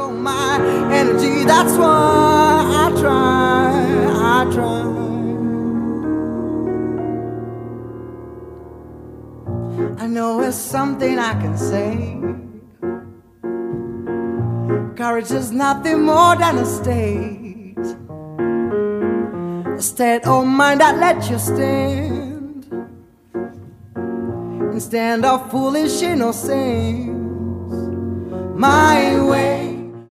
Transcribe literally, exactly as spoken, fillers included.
all my energy. That's why I try, I try. I know it's something I can say. Courage is nothing more than a state, a state of mind that lets you stand instead of foolish innocence. My way